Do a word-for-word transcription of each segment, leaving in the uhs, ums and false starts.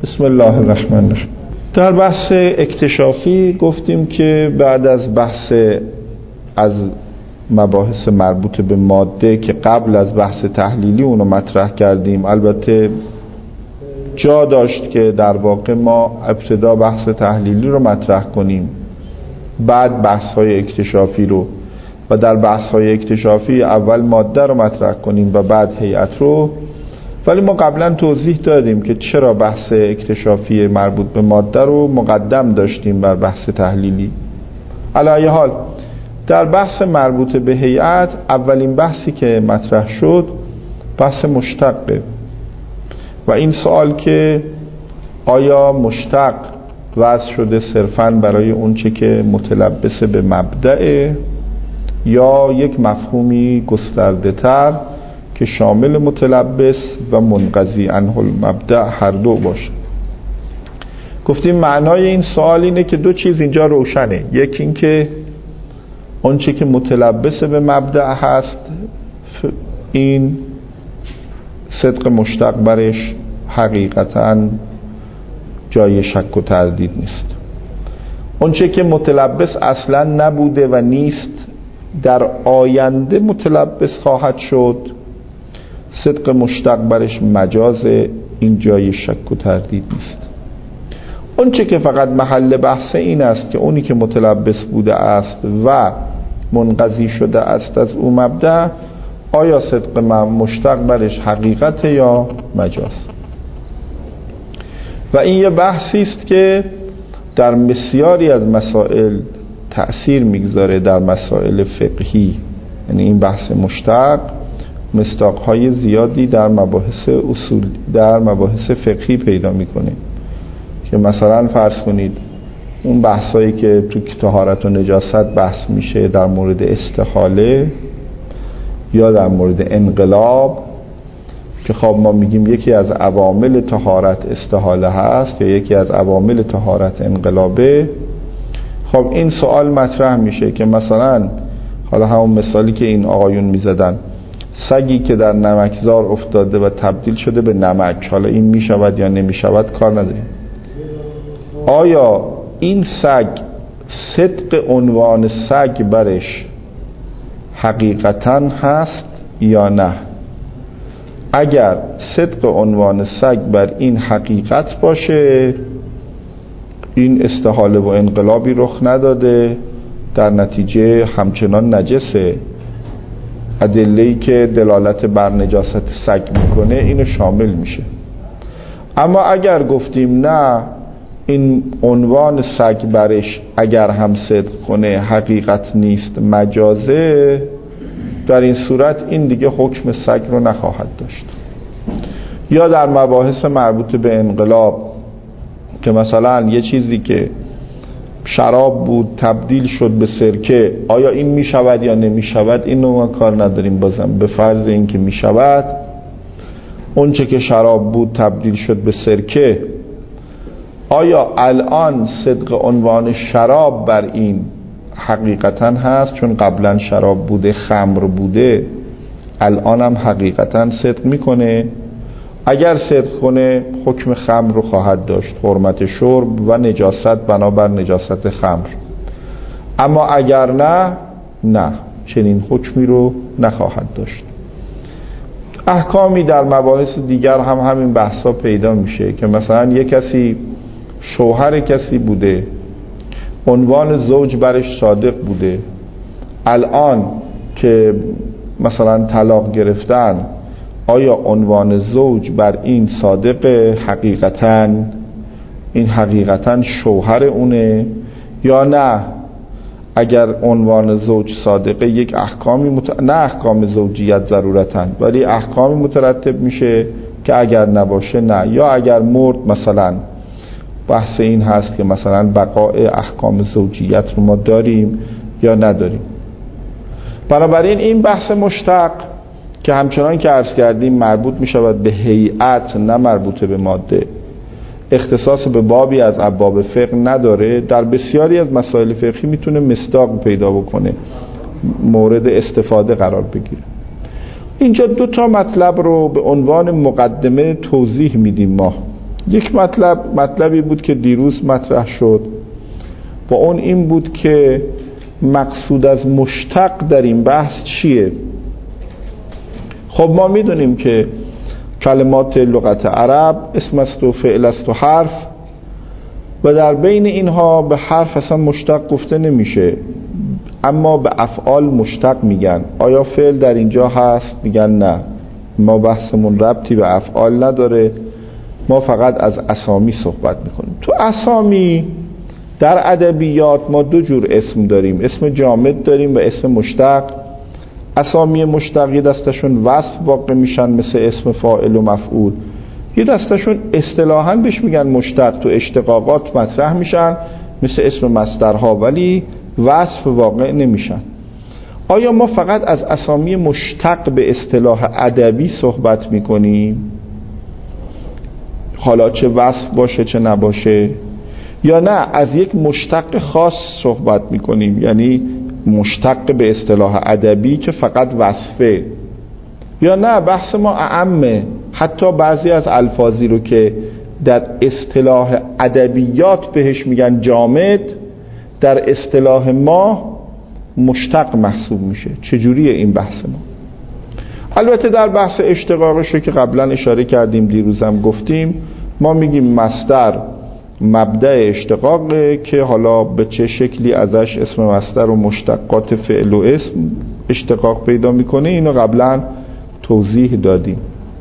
بسم الله الرحمن الرحیم. در بحث اکتشافی گفتیم که بعد از بحث از مباحث مربوط به ماده که قبل از بحث تحلیلی اونو مطرح کردیم، البته جا داشت که در واقع ما ابتدا بحث تحلیلی رو مطرح کنیم، بعد بحث های اکتشافی رو، و در بحث های اکتشافی اول ماده رو مطرح کنیم و بعد هیئت رو. ولی ما قبلا توضیح دادیم که چرا بحث اکتشافی مربوط به ماده رو مقدم داشتیم بر بحث تحلیلی. علی ای حال در بحث مربوط به هیئت اولین بحثی که مطرح شد بحث مشتقه و این سوال که آیا مشتق وضع شده صرفاً برای اون چه که متلبس به مبدأ یا یک مفهومی گسترده تر که شامل متلبس و منقضی عنه المبدأ هر دو باشه. گفتیم معنای این سوال اینه که دو چیز اینجا روشنه. یکی این که اون چه که متلبس به مبدأ هست این صدق مشتق برش حقیقتاً جای شک و تردید نیست. اون چه که متلبس اصلا نبوده و نیست در آینده متلبس خواهد شد، صدق مشتق برش مجاز، این جای شک و تردید نیست. اون چه که فقط محل بحث این است که اونی که متلبس بوده است و منقضی شده است از او مبدأ، آیا صدق مشتق برش حقیقت یا مجاز. و این یه بحثی است که در بسیاری از مسائل تأثیر میگذاره در مسائل فقهی. یعنی این بحث مشتق مصداق‌های زیادی در مباحث اصول در مباحث فقهی پیدا میکنه که مثلا فرض کنید اون بحثایی که تو طهارت و نجاست بحث میشه در مورد استحاله یا در مورد انقلاب، که خب ما میگیم یکی از عوامل طهارت استحاله هست یا یکی از عوامل طهارت انقلابه. خب این سوال مطرح میشه که مثلا حالا همون مثالی که این آقایون میزدن، سگی که در نمکزار افتاده و تبدیل شده به نمک، حالا این میشود یا نمیشود کار نداریم. آیا این سگ صدق عنوان سگ برش حقیقتاً هست یا نه؟ اگر صدق عنوان سگ بر این حقیقت باشه، این استحاله و انقلابی رخ نداده، در نتیجه همچنان نجسه. ادله‌ای که دلالت بر نجاست سگ میکنه اینو شامل میشه. اما اگر گفتیم نه، این عنوان سگ برش اگر هم صدق کنه حقیقت نیست، مجازه، در این صورت این دیگه حکم سگ رو نخواهد داشت. یا در مباحث مربوط به انقلاب که مثلا یه چیزی که شراب بود تبدیل شد به سرکه، آیا این می شود یا نمی شود، اینو ما کار نداریم. بازم به فرض این که می شود، اون چه که شراب بود تبدیل شد به سرکه، آیا الان صدق عنوان شراب بر این حقیقتا هست؟ چون قبلا شراب بوده، خمر بوده، الان هم حقیقتا صدق میکنه. اگر صدق کنه حکم خمر رو خواهد داشت، حرمت شرب و نجاست بنابر نجاست خمر. اما اگر نه، نه، چنین حکمی رو نخواهد داشت. احکامی در مباحث دیگر هم همین بحثا پیدا میشه که مثلا یک کسی شوهر کسی بوده، عنوان زوج برش صادق بوده، الان که مثلا طلاق گرفتن، آیا عنوان زوج بر این صادق حقیقتاً، این حقیقتاً شوهر اونه یا نه؟ اگر عنوان زوج صادقه، یک احکامی مت... نه احکام زوجیت ضرورتاً، ولی احکامی مترتب میشه که اگر نباشه نه. یا اگر مرد، مثلا بحث این هست که مثلا بقای احکام زوجیت رو ما داریم یا نداریم. بنابراین این بحث مشتق که همچنان که عرض کردیم مربوط می شود به هیئت، نه مربوط به ماده، اختصاص به بابی از ابواب فقه نداره، در بسیاری از مسائل فقهی میتونه مصداق پیدا بکنه، مورد استفاده قرار بگیره. اینجا دو تا مطلب رو به عنوان مقدمه توضیح میدیم ما یک مطلب مطلبی بود که دیروز مطرح شد و اون این بود که مقصود از مشتق در این بحث چیه. خب ما میدونیم که کلمات لغت عرب اسم است و فعل است و حرف و در بین اینها به حرف اصلا مشتق گفته نمیشه، اما به افعال مشتق میگن. آیا فعل در اینجا هست؟ میگن نه، ما بحثمون ربطی به افعال نداره، ما فقط از اسامی صحبت میکنیم. تو اسامی در ادبیات ما دو جور اسم داریم، اسم جامد داریم و اسم مشتق. اسامی مشتق یه دستشون وصف واقع میشن مثل اسم فاعل و مفعول، یه دستشون اصطلاحاً بهش میگن مشتق، تو اشتقاقات مطرح میشن مثل اسم مصدرها، ولی وصف واقع نمیشن. آیا ما فقط از اسامی مشتق به اصطلاح ادبی صحبت میکنیم، حالا چه وصف باشه چه نباشه، یا نه از یک مشتق خاص صحبت میکنیم، یعنی مشتق به اصطلاح ادبی که فقط وصفه، یا نه بحث ما اعمه، حتی بعضی از الفاظی رو که در اصطلاح ادبیات بهش میگن جامد در اصطلاح ما مشتق محسوب میشه. چجوریه این بحث ما؟ البته در بحث اشتقاقش که قبلا اشاره کردیم، دیروزم گفتیم، ما میگیم مصدر مبدأ اشتقاقه که حالا به چه شکلی ازش اسم مصدر و مشتقات فعل و اسم اشتقاق پیدا میکنه اینو قبلا توضیح دادیم.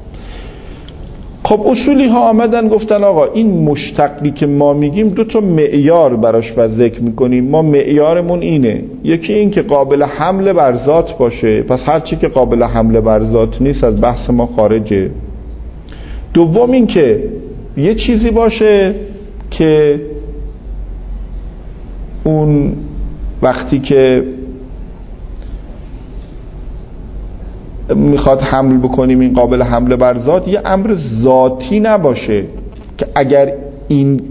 خب اصولی ها آمدن گفتن آقا این مشتقی که ما میگیم دو تا معیار براش و ذکر میکنیم. ما معیارمون اینه، یکی این که قابل حمل بر ذات باشه، پس هر چی که قابل حمل بر ذات نیست از بحث ما خارجه. دوم این که یه چیزی باشه که اون وقتی که میخواد حمل بکنیم این قابل حمل بر ذات یه امر ذاتی نباشه که اگر این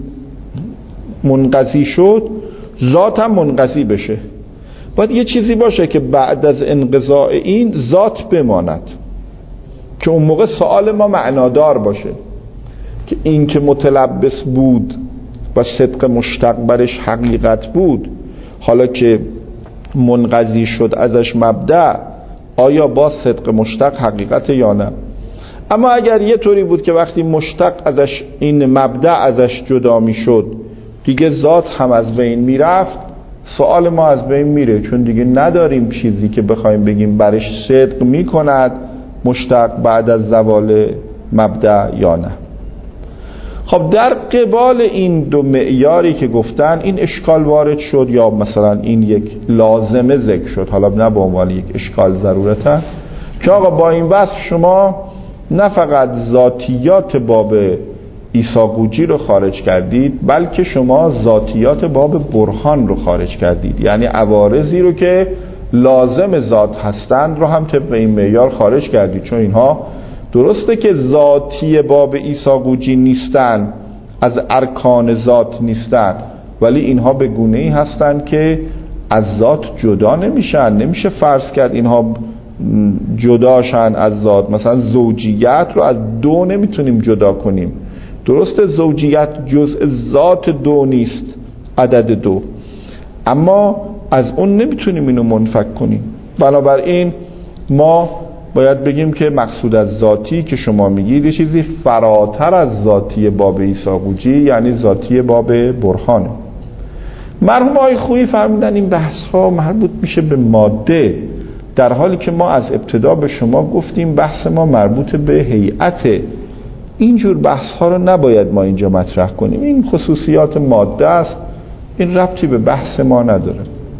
منقضی شد ذات هم منقضی بشه. باید یه چیزی باشه که بعد از انقضاء این ذات بماند، که اون موقع سوال ما معنادار باشه که این که متلبس بود و صدق مشتق برش حقیقت بود، حالا که منقضی شد ازش مبدأ، آیا با صدق مشتق حقیقت یا نه؟ اما اگر یه طوری بود که وقتی مشتق ازش این مبدأ ازش جدا می شد دیگه ذات هم از بین می رفت، سوال ما از بین میره، چون دیگه نداریم چیزی که بخوایم بگیم برش صدق می کند مشتق بعد از زوال مبدأ یا نه. خب در قبال این دو معیاری که گفتن این اشکال وارد شد، یا مثلا این یک لازمه ذکر شد، حالا نه به عنوان یک اشکال ضرورتا، که آقا با این وصف شما نه فقط ذاتیات باب عیسی قوجی رو خارج کردید، بلکه شما ذاتیات باب برهان رو خارج کردید، یعنی عوارضی رو که لازم ذات هستند رو هم طبق این معیار خارج کردید. چون اینها درسته که ذاتی باب عیسی قوجی نیستن، از ارکان ذات نیستن، ولی اینها به گونه‌ای هستن که از ذات جدا نمیشن. نمیشه فرض کرد اینها جداشن از ذات. مثلا زوجیت رو از دو نمیتونیم جدا کنیم، درسته زوجیت جزء ذات دو نیست، عدد دو، اما از اون نمیتونیم اینو منفک کنیم. بنابراین ما باید بگیم که مقصود از ذاتی که شما میگید یه چیزی فراتر از ذاتی باب عیسی قوجی، یعنی ذاتی باب برهانه. مرحوم آقای خویی فرمودن این بحث ها مربوط میشه به ماده، در حالی که ما از ابتدا به شما گفتیم بحث ما مربوط به هیئته. اینجور بحث ها رو نباید ما اینجا مطرح کنیم، این خصوصیات ماده است، این ربطی به بحث ما نداره.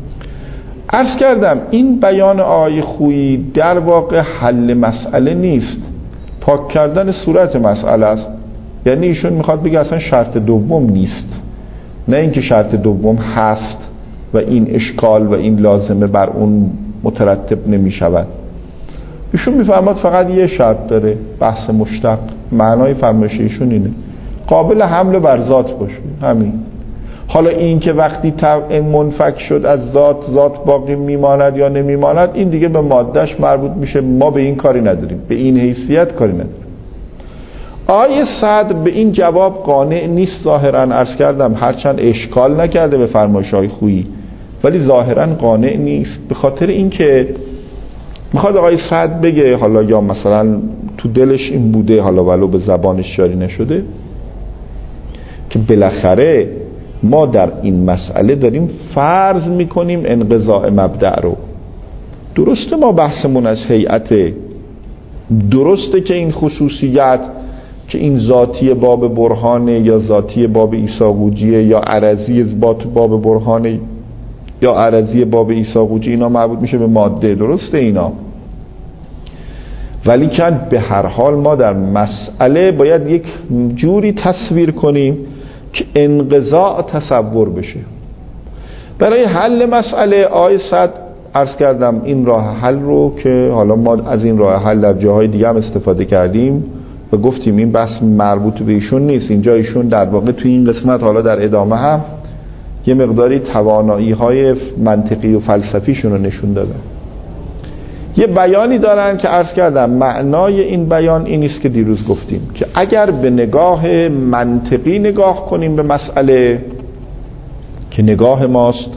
عرض کردم این بیان آقای خویی در واقع حل مسئله نیست، پاک کردن صورت مسئله است. یعنی ایشون میخواد بگه اصلا شرط دوم نیست، نه اینکه شرط دوم هست و این اشکال و این لازمه بر اون مترتب نمیشود. ایشون میفرماد فقط یه شرط داره، بحث مشتق. معنای فرمایش ایشون اینه قابل حمل بر ذات باشه، همین. حالا این که وقتی منفک شد از ذات، ذات باقی میماند یا نمیماند، این دیگه به مادهش مربوط میشه، ما به این کاری نداریم، به این حیثیت کاری نداریم. آیه صدر به این جواب قانع نیست ظاهراً. عرض کردم هرچند اشکال نکرده به فرمایش‌های خویی، ولی ظاهراً قانع نیست، به خاطر اینکه میخواد آقای صدر بگه، حالا یا مثلا تو دلش این بوده، حالا ولو به زبانش جاری نشده، که بالاخره ما در این مسئله داریم فرض میکنیم انقضاء مبدأ رو. درسته ما بحثمون از هیئت، درسته که این خصوصیت که این ذاتی باب برهانه یا ذاتی باب عیسی قوجیه یا عرضی باب برهانه یا عرضی باب عیسی قوجی، اینا مربوط میشه به ماده، درسته اینا، ولی که به هر حال ما در مسئله باید یک جوری تصویر کنیم که انقضاء تصور بشه. برای حل مسئله آیه صد عرض کردم این راه حل رو که حالا ما از این راه حل در جاهای دیگه هم استفاده کردیم و گفتیم این بحث مربوط به ایشون نیست، اینجا ایشون در واقع توی این قسمت حالا در ادامه هم یه مقداری توانایی های منطقی و فلسفیشون رو نشون دادن. یه بیانی دارن که عرض کردم معنای این بیان این است که دیروز گفتیم که اگر به نگاه منطقی نگاه کنیم به مسئله که نگاه ماست،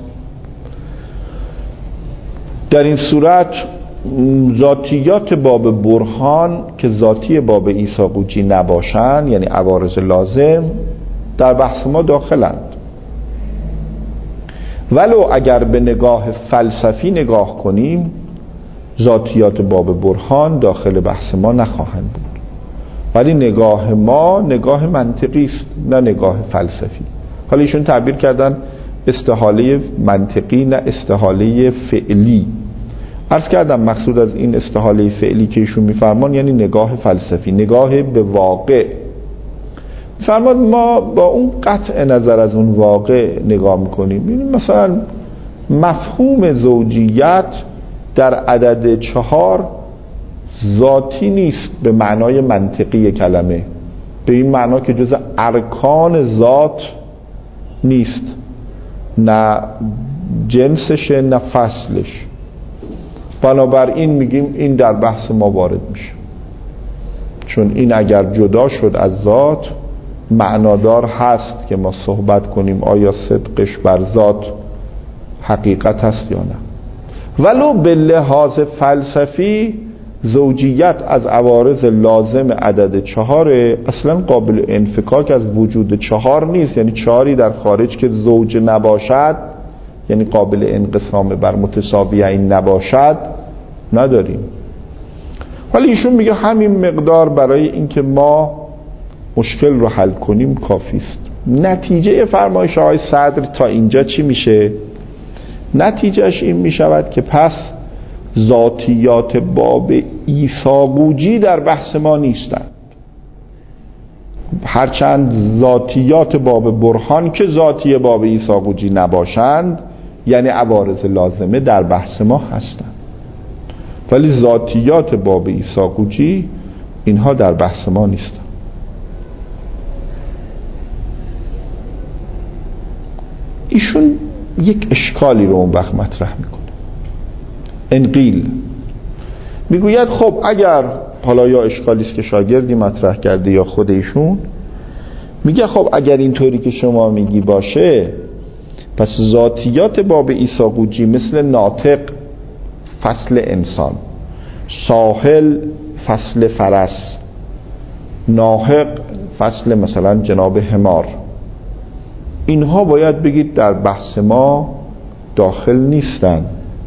در این صورت ذاتیات باب برهان که ذاتی باب عیسی قوجی نباشند، یعنی عوارض لازم، در بحث ما داخلند. ولو اگر به نگاه فلسفی نگاه کنیم ذاتیات باب برهان داخل بحث ما نخواهند بود، ولی نگاه ما نگاه منطقی است نه نگاه فلسفی. حالا ایشون تعبیر کردن استحاله منطقی نه استحاله فعلی. عرض کردم مقصود از این استحاله فعلی که ایشون میفرمان یعنی نگاه فلسفی، نگاه به واقع. فرماد ما با اون قطع نظر از اون واقع نگاه میکنیم. یعنی مثلا مفهوم زوجیت در عدد چهار ذاتی نیست به معنای منطقی کلمه، به این معنا که جز ارکان ذات نیست، نه جنسشه نه فصلش. بنابراین میگیم این در بحث ما وارد میشه، چون این اگر جدا شد از ذات معنادار هست که ما صحبت کنیم آیا صدقش بر ذات حقیقت هست یا نه. ولو به لحاظ فلسفی زوجیت از عوارض لازم عدد چهاره، اصلا قابل انفکاک از وجود چهار نیست، یعنی چهاری در خارج که زوج نباشد، یعنی قابل انقسام بر متساویین نباشد، نداریم. ولی ایشون میگه همین مقدار برای اینکه ما مشکل رو حل کنیم کافی است. نتیجه فرمایش آقای صدر تا اینجا چی میشه؟ نتیجهش این میشود که پس ذاتیات باب عیسی قوجی در بحث ما نیستند، هرچند ذاتیات باب برهان که ذاتی باب عیسی قوجی نباشند، یعنی عوارض لازمه، در بحث ما هستند، ولی ذاتیات باب عیسی قوجی اینها در بحث ما نیستند. ایشون یک اشکالی رو اون وقت مطرح میکنه. انقیل میگوید خب اگر، حالا یا اشکالی است که شاگردی مطرح کرده یا خود ایشون، میگه خب اگر اینطوری که شما میگی باشه، پس ذاتیات باب عیسی قوجی مثل ناطق فصل انسان، ساحل فصل فرس، ناحق فصل مثلا جناب حمار، اینها باید بگید در بحث ما داخل نیستن،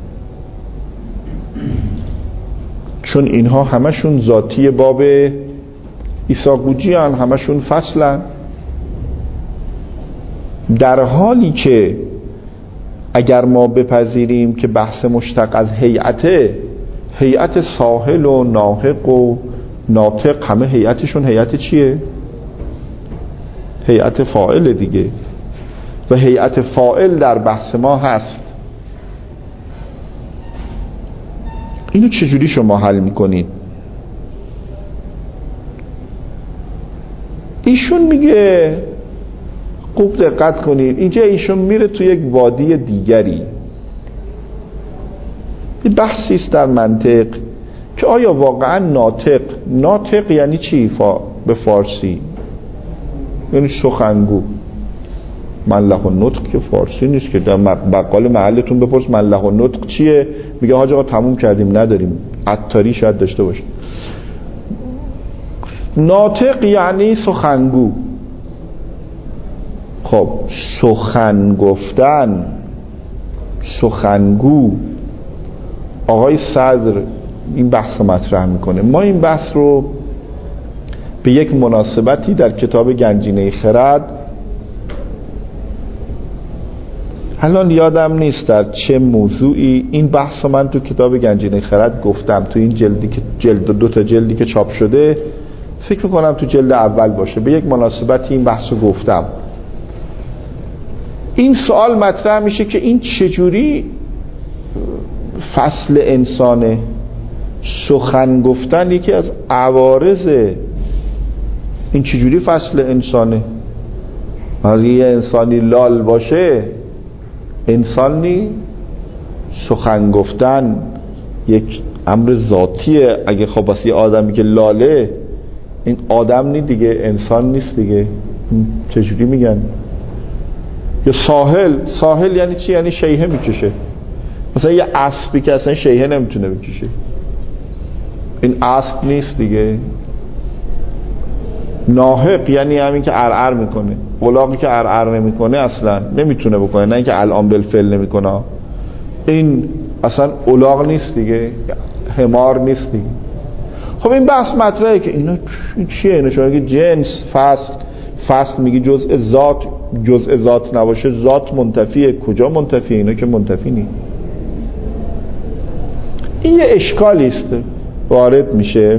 چون اینها همشون ذاتی باب عیسی قوجی هن، همشون فصلن. در حالی که اگر ما بپذیریم که بحث مشتق از هیئته، هیئت ساحل و ناحق و ناطق همه هیئتشون هیئت چیه؟ هیئت فاعل دیگه، و هیئت فاعل در بحث ما هست. اینو چجوری شما حل میکنید؟ ایشون میگه خوب دقت کنید، اینجا ایشون میره تو یک وادی دیگری. این بحثی است در منطق که آیا واقعا ناطق، ناطق یعنی چی؟ فا به فارسی، یعنی سخنگو. ملح النطق که فارسی نیست که. در بقال محلتون بپرس ملح النطق چیه، میگه حاج آقا تموم کردیم نداریم. عطاری شاید داشته باشه. ناطق یعنی سخنگو. خب سخن گفتن، سخنگو. آقای صدر این بحث رو مطرح میکنه. ما این بحث رو به یک مناسبتی در کتاب گنجینه خرد، الان یادم نیست در چه موضوعی این بحث رو من تو کتاب گنجینه خرد گفتم، تو این جلدی که جلد دو تا جلدی که چاپ شده، فکر میکنم تو جلد اول باشه، به یک مناسبتی این بحث رو گفتم. این سوال مطرح میشه که این چجوری فصل انسانه؟ سخن گفتن یکی از عوارضه. این چجوری فصل انسانه؟ اگه یه انسانی لال باشه انسان نی؟ سخن گفتن یک امر ذاتیه. اگه خب واسه آدمی که لاله، این آدم نی دیگه، انسان نیست دیگه. چجوری میگن؟ یا ساحل، ساحل یعنی چی؟ یعنی شیهه میکشه. مثلا یه اسبی که اصلا شیهه نمیتونه بکشه، این اسب نیست دیگه. ناهق یعنی همین که ارعر میکنه. الاغی که ارعر نمیکنه اصلا نمیتونه بکنه، نه اینکه الان بالفعل نمیکنه، این اصلا الاغ نیست دیگه، حمار نیست دیگه. خب این بحث مطرحه که اینا چیه؟ اینا شما که جنس، فصل، فصل میگی جزء ذات، جزء ذات نباشه ذات منتفیه. کجا منتفیه؟ اینا که منتفی نیست. این یه اشکالی است وارد میشه.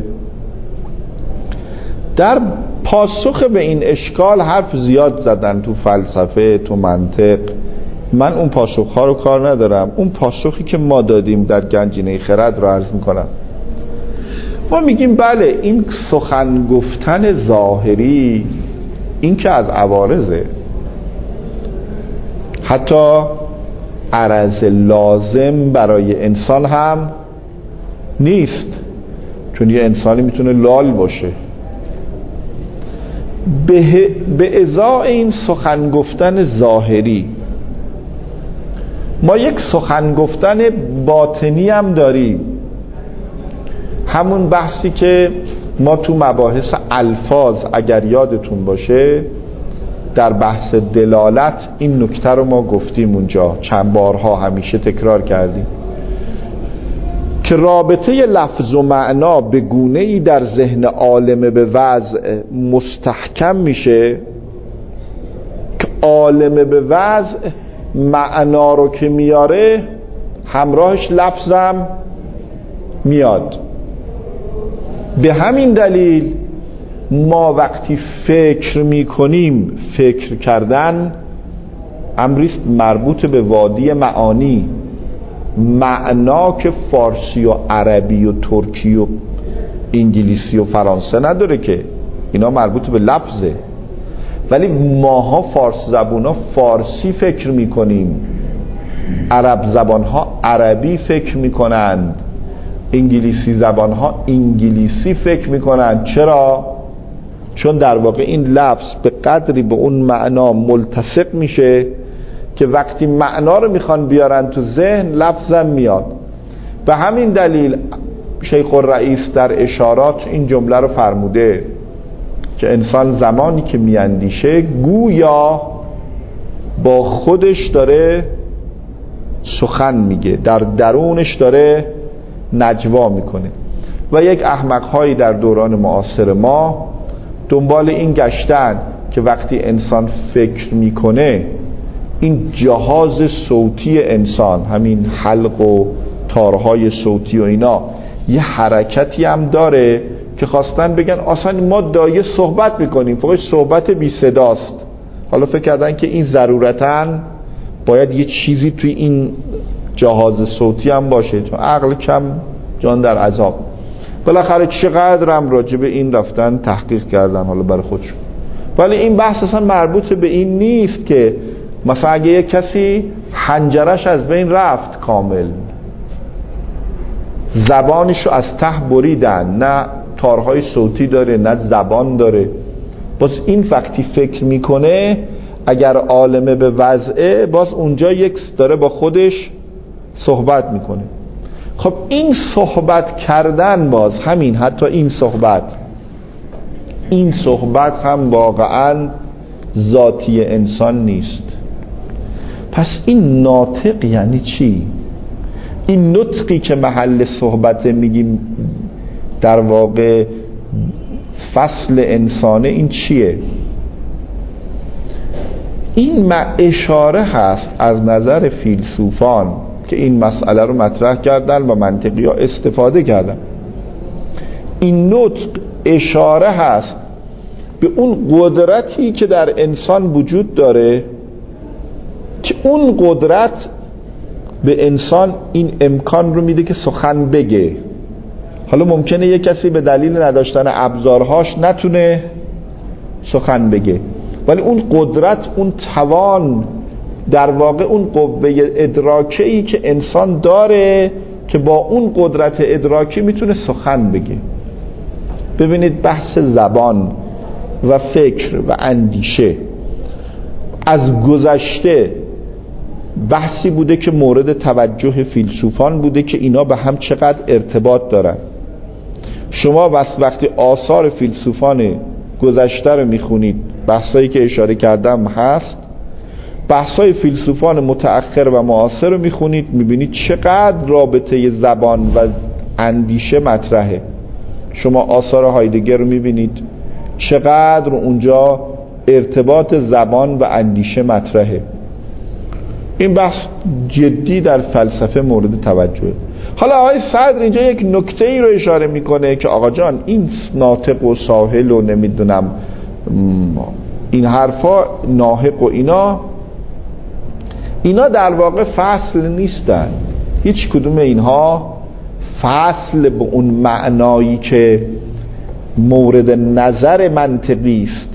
در پاسخ به این اشکال حرف زیاد زدن تو فلسفه، تو منطق. من اون پاسخ ها رو کار ندارم. اون پاسخی که ما دادیم در گنجینه خرد رو عرض میکنم. ما میگیم بله این سخن گفتن ظاهری این که از عوارضه، حتی عرض لازم برای انسان هم نیست، چون یه انسانی میتونه لال باشه. به, به ازای این سخن گفتن ظاهری ما یک سخن گفتن باطنی هم داریم. همون بحثی که ما تو مباحث الفاظ اگر یادتون باشه در بحث دلالت این نکته رو ما گفتیم اونجا، چند بارها همیشه تکرار کردیم که رابطه لفظ و معنا به گونه‌ای در ذهن عالم به وضع مستحکم میشه که عالم به وضع معنا رو که میاره همراهش لفظم میاد. به همین دلیل ما وقتی فکر میکنیم، فکر کردن امریست مربوط به وادی معانی. معنا که فارسی و عربی و ترکی و انگلیسی و فرانسه نداره که، اینا مربوط به لفظه. ولی ماها فارس زبونا فارسی فکر میکنیم، عرب زبانها عربی فکر میکنند، انگلیسی زبانها انگلیسی فکر میکنند. چرا؟ چون در واقع این لفظ به قدری به اون معنا ملتصق میشه که وقتی معنا رو میخوان بیارن تو ذهن لفظم میاد. به همین دلیل شیخ الرئیس در اشارات این جمله رو فرموده که انسان زمانی که میاندیشه گویا با خودش داره سخن میگه، در درونش داره نجوا میکنه. و یک احمق هایی در دوران معاصر ما دنبال این گشتن که وقتی انسان فکر میکنه این جهاز صوتی انسان، همین حلق و تارهای صوتی و اینا یه حرکتی هم داره که خواستن بگن اصلا ما دایه صحبت میکنیم، فقط صحبت بی صداست. حالا فکر کردن که این ضرورتاً باید یه چیزی توی این جهاز صوتی هم باشه، چون عقل کم جان در عذاب. بالاخره چقدر هم راجع به این رفتن تحقیق کردن حالا برای خودشون. ولی این بحث اصلا مربوط به این نیست که مثلا اگه یک کسی حنجرش از بین رفت کامل، زبانشو از ته بریدن، نه تارهای صوتی داره نه زبان داره. باز این وقتی فکر میکنه اگر عالمه به وضعه، باز اونجا یک داره با خودش صحبت میکنه. خب این صحبت کردن، باز همین، حتی این صحبت این صحبت هم واقعا ذاتی انسان نیست. پس این ناطق یعنی چی؟ این نطقی که محل صحبت میگیم در واقع فصل انسانه، این چیه؟ این اشاره هست از نظر فیلسوفان که این مسئله رو مطرح کردن و منطقی ها استفاده کردن. این نطق اشاره هست به اون قدرتی که در انسان وجود داره که اون قدرت به انسان این امکان رو میده که سخن بگه. حالا ممکنه یک کسی به دلیل نداشتن ابزارهاش نتونه سخن بگه، ولی اون قدرت، اون توان، در واقع اون قوه ادراکی که انسان داره که با اون قدرت ادراکی میتونه سخن بگه. ببینید بحث زبان و فکر و اندیشه از گذشته بحثی بوده که مورد توجه فیلسوفان بوده که اینا به هم چقدر ارتباط دارن. شما بس وقتی آثار فیلسوفان گذشته رو میخونید، بحثایی که اشاره کردم هست، بحثای فیلسوفان متأخر و معاصر رو میخونید، میبینید چقدر رابطه زبان و اندیشه مطرحه. شما آثار هایدگر رو میبینید چقدر اونجا ارتباط زبان و اندیشه مطرحه. این بحث جدی در فلسفه مورد توجهه. حالا آقای صدر اینجا یک نکته ای رو اشاره میکنه که آقا جان این ناطق و ساحل و نمیدونم این حرفا ناحق و اینا اینا در واقع فصل نیستن. هیچ کدوم اینها فصل به اون معنایی که مورد نظر منطقی است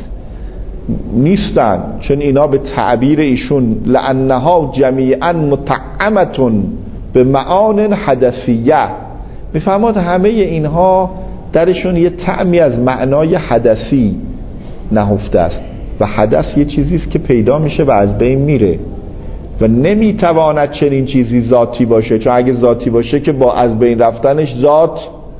نیستن، چون اینا به تعبیر ایشون لانها جمیعا مطعمتون به معان حدثیه، میفهمد همه اینها درشون یه طعمی از معنای حدثی نهفته است و حدث یه چیزی است که پیدا میشه و از بین میره و نمیتواند چنین چیزی ذاتی باشه، چون اگه ذاتی باشه که با از بین رفتنش ذات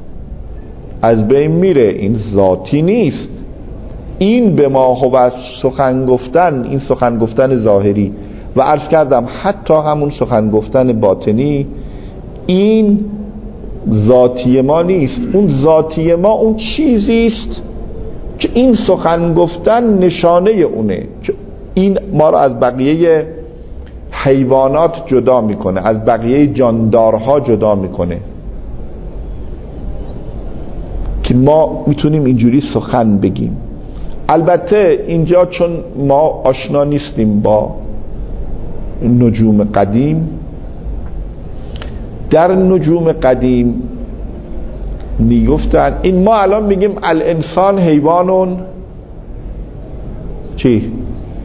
از بین میره. این ذاتی نیست. این به ما هو سخن گفتن، این سخن گفتن ظاهری و عرض کردم حتی همون سخن گفتن باطنی، این ذاتی ما نیست. اون ذاتی ما اون چیزی است که این سخن گفتن نشانه اونه، که این ما رو از بقیه حیوانات جدا میکنه، از بقیه جاندارها جدا میکنه که ما میتونیم اینجوری سخن بگیم. البته اینجا چون ما آشنا نیستیم با نجوم قدیم، در نجوم قدیم میگفتن این ما الان میگیم الانسان حیوانون چی؟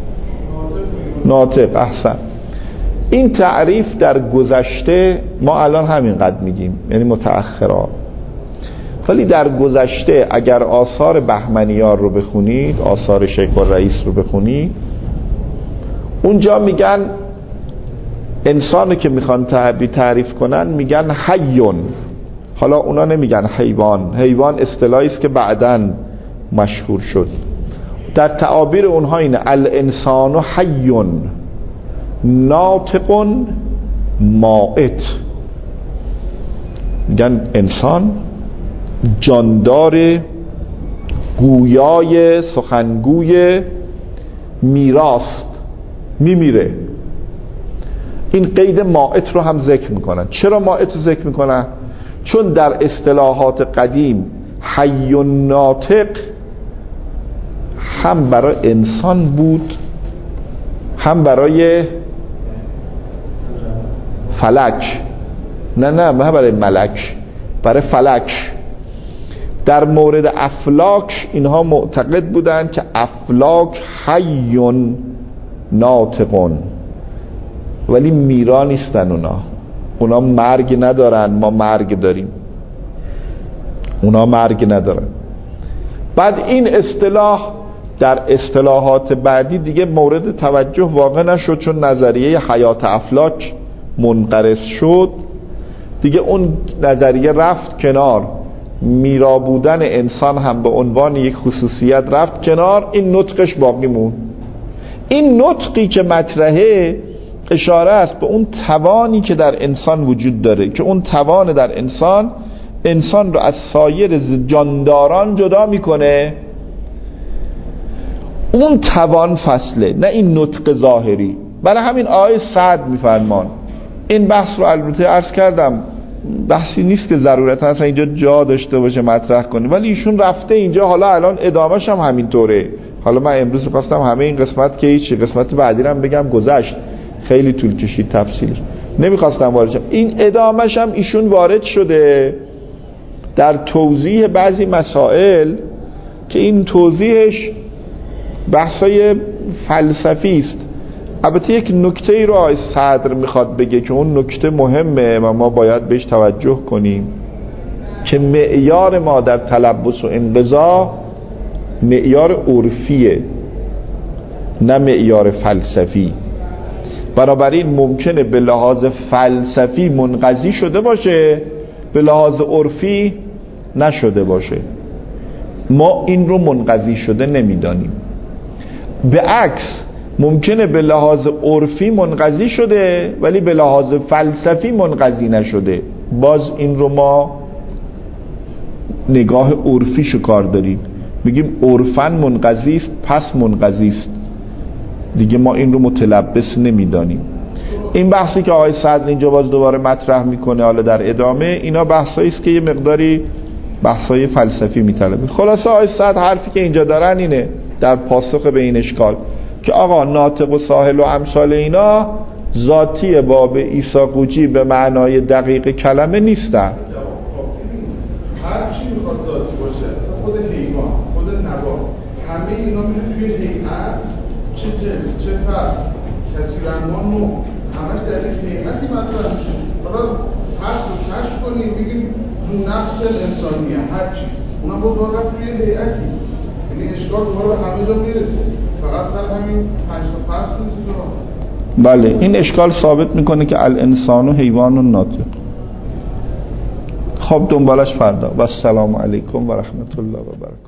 ناطق. احسن. این تعریف در گذشته ما الان همینقدر میگیم، یعنی متأخرا، ولی در گذشته اگر آثار بهمنیار رو بخونید، آثار شیخ الرئیس رو بخونید، اونجا میگن انسانی که میخوان تعریف کنن میگن حیون. حالا اونا نمیگن حیوان. حیوان اصطلاحی است که بعداً مشهور شد. در تعابیر اونها اینه الانسان حیون ناطق مائت. میگن انسان جاندار، گویای، سخنگوی، میراست، میمیره. این قید مائت رو هم ذکر میکنن. چرا مائت رو ذکر میکنن؟ چون در اصطلاحات قدیم حی و ناطق هم برای انسان بود، هم برای فلک. نه نه نه برای ملک، برای فلک. در مورد افلاک اینها معتقد بودند که افلاک حیون ناطقون، ولی میرا نیستن. اونا اونا مرگ ندارن، ما مرگ داریم. اونا مرگ ندارن. بعد این اصطلاح در اصطلاحات بعدی دیگه مورد توجه واقع نشد، چون نظریه حیات افلاک منقرض شد دیگه، اون نظریه رفت کنار، میرا بودن انسان هم به عنوان یک خصوصیت رفت کنار، این نطقش باقی مون. این نطقی که مطرحه اشاره است به اون توانی که در انسان وجود داره، که اون توان در انسان انسان رو از سایر جانداران جدا میکنه. اون توان فصله، نه این نطق ظاهری. برای همین آیه سعد میفرمان، این بحث رو البته عرض کردم بحثی نیست که ضرورت هست اینجا جا داشته باشه مطرح کنه، ولی ایشون رفته اینجا، حالا الان ادامهش هم همینطوره. حالا من امروز خواستم همه این قسمت که هیچی، قسمت بعدی رو هم بگم گذشت، خیلی طول کشید تفصیلش، نمیخواستم وارد شم. این ادامهش هم ایشون وارد شده در توضیح بعضی مسائل که این توضیحش بحثای فلسفی است. البته یک نکته ای رو آقای صدر میخواد بگه که اون نکته مهمه و ما باید بهش توجه کنیم، که معیار ما در تلبس و انقضا معیار عرفیه نه معیار فلسفی. بنابراین ممکنه به لحاظ فلسفی منقضی شده باشه، به لحاظ عرفی نشده باشه. ما این رو منقضی شده نمیدانیم. به عکس ممکنه به لحاظ عرفی منقضی شده ولی به لحاظ فلسفی منقضی نشده، باز این رو ما نگاه عرفی شکار داریم، میگیم عرفاً منقضی است پس منقضی است، دیگه ما این رو متلبس نمیدانیم. این بحثی که آقای صدر اینجا باز دوباره مطرح میکنه حالا در ادامه، اینا بحثایی است که یه مقداری بحثای فلسفی میطلبه. خلاصه آقای صدر حرفی که اینجا دارن اینه در پاسخ به این اشکال که آقا ناطق و ساحل و امثال اینا ذاتی باب عیسی قوچی به معنای دقیق کلمه نیستن. هر چی میخواد ذاتی باشه، خود حیوان، خود نبات، همه اینا میره توی هیئت، چه جنس چه فصل کسی رنگان نوع همش در یک هیئتی مطرح میشه. حالا فصل رو کشف کنیم بگیم دو نفس انسانیه هر چی اونا با دور رفت توی هیئتی، یعنی اشکال دوباره به همه جا میرسه، فقط سر همین پنج تا فصل نیست. بله این اشکال ثابت میکنه که الانسان و حیوان و ناطق. خب دنبالش فردا و السلام علیکم و رحمت الله و برکاته.